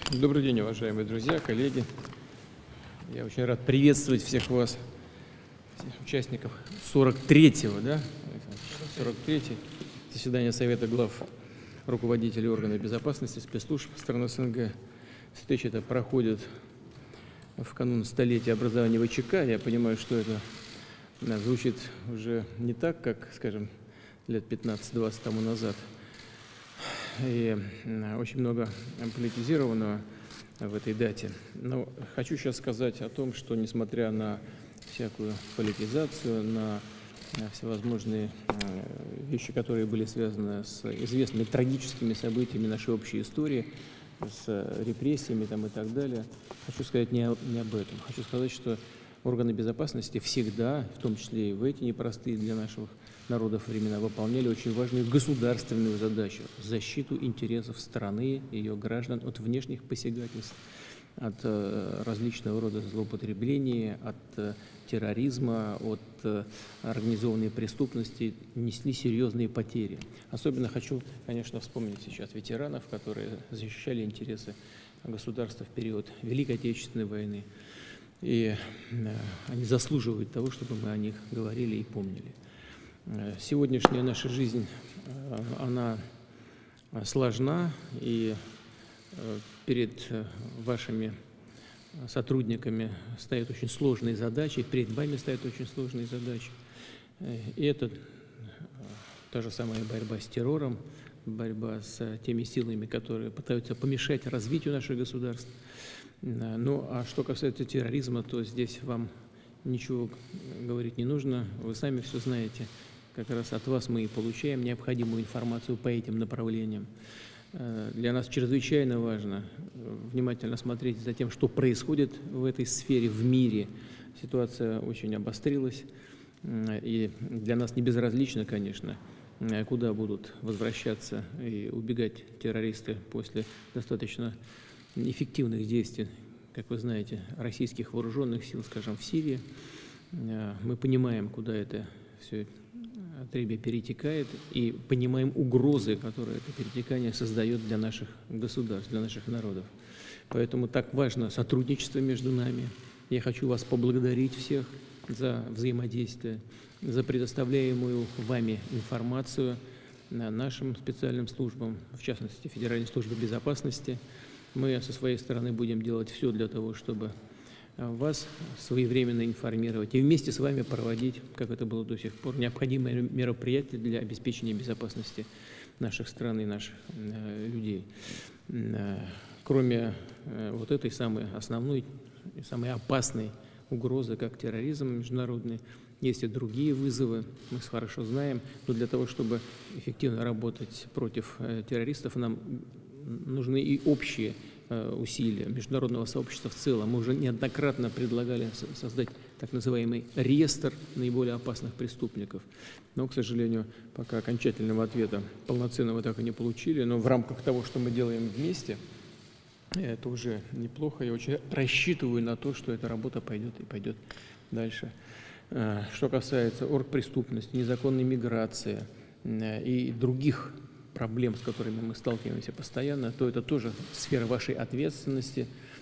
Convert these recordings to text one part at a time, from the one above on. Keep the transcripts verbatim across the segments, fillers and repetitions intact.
Добрый день, уважаемые друзья, коллеги. Я очень рад приветствовать всех вас, всех участников сорок третьего, да, сорок третьего заседания Совета глав руководителей органов безопасности спецслужб стран СНГ. Встреча эта проходит в канун столетия образования ВЧК. Я понимаю, что это да, звучит уже не так, как, скажем, лет пятнадцать-двадцать тому назад. И очень много политизированного в этой дате. Но хочу сейчас сказать о том, что несмотря на всякую политизацию, на всевозможные вещи, которые были связаны с известными трагическими событиями нашей общей истории, с репрессиями там и так далее, хочу сказать не, не об этом. Хочу сказать, что органы безопасности всегда, в том числе и в эти непростые для наших народов времена, выполняли очень важную государственную задачу – защиту интересов страны, ее граждан от внешних посягательств, от э, различного рода злоупотреблений, от э, терроризма, от э, организованной преступности, несли серьезные потери. Особенно хочу, конечно, вспомнить сейчас ветеранов, которые защищали интересы государства в период Великой Отечественной войны. И э, они заслуживают того, чтобы мы о них говорили и помнили. Сегодняшняя наша жизнь, она сложна, и перед вашими сотрудниками стоят очень сложные задачи, перед вами стоят очень сложные задачи. И это та же самая борьба с террором, борьба с теми силами, которые пытаются помешать развитию нашего государства. Ну, а что касается терроризма, то здесь вам ничего говорить не нужно, вы сами все знаете. Как раз от вас мы и получаем необходимую информацию по этим направлениям. Для нас чрезвычайно важно внимательно смотреть за тем, что происходит в этой сфере, в мире. Ситуация очень обострилась, и для нас не безразлично, конечно, куда будут возвращаться и убегать террористы после достаточно эффективных действий, как вы знаете, российских вооруженных сил, скажем, в Сирии. Мы понимаем, куда это все отребье перетекает, и понимаем угрозы, которые это перетекание создает для наших государств, для наших народов. Поэтому так важно сотрудничество между нами. Я хочу вас поблагодарить всех за взаимодействие, за предоставляемую вами информацию нашим специальным службам, в частности, Федеральной службе безопасности. Мы со своей стороны будем делать все для того, чтобы вас своевременно информировать и вместе с вами проводить, как это было до сих пор, необходимые мероприятия для обеспечения безопасности наших стран и наших э, людей. Э, кроме э, вот этой самой основной, самой опасной угрозы, как терроризм международный, есть и другие вызовы, мы хорошо знаем, но для того, чтобы эффективно работать против э, террористов, нам нужны и общие усилия международного сообщества в целом. Мы уже неоднократно предлагали создать так называемый реестр наиболее опасных преступников. Но, к сожалению, пока окончательного ответа полноценного так и не получили. Но в рамках того, что мы делаем вместе, это уже неплохо. Я очень рассчитываю на то, что эта работа пойдет и пойдет дальше. Что касается оргпреступности, незаконной миграции и других проблем, с которыми мы сталкиваемся постоянно, то это тоже сфера вашей ответственности.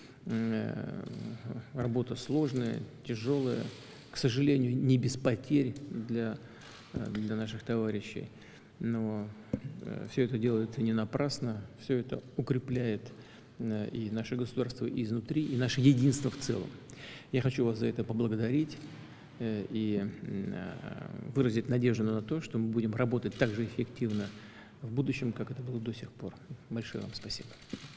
Работа сложная, тяжелая, к сожалению, не без потерь для, для наших товарищей. Но все это делается не напрасно, все это укрепляет и наше государство изнутри, и наше единство в целом. Я хочу вас за это поблагодарить и выразить надежду на то, что мы будем работать так же эффективно в будущем, как это было до сих пор. Большое вам спасибо.